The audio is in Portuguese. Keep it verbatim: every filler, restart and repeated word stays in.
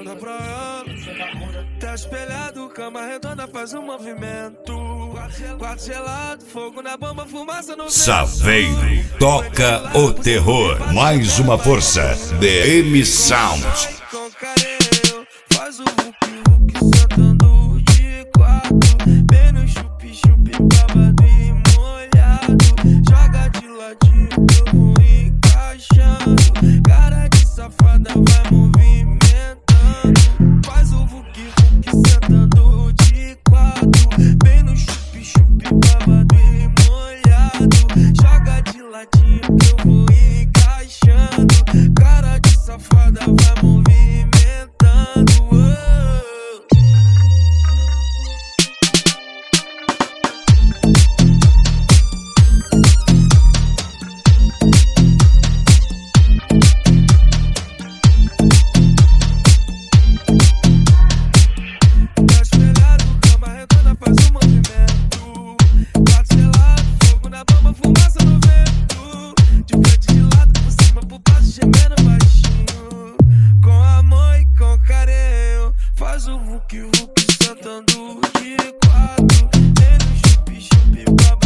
bunda pra ela. Tá espelhado, cama redonda, faz um movimento. Quarto gelado, fogo na bomba, fumaça no vento. Saveiro toca o terror. Mais uma força. D M Sound. Com carinho, faz o vuki vuki sentando de quatro. Bem no chupi chupi, babado e molhado. Joga de ladinho, eu vou encaixando. Cara de safada vai movimentando. Faz o vuki vuki sentando de quatro. Bem no chupi chupi, babado e molhado. Joga de ladinho, eu vou encaixando. Cara de safada vai movimentando. Faz o vuki vuki sentando de quatro. Tem no chupi chupi babado.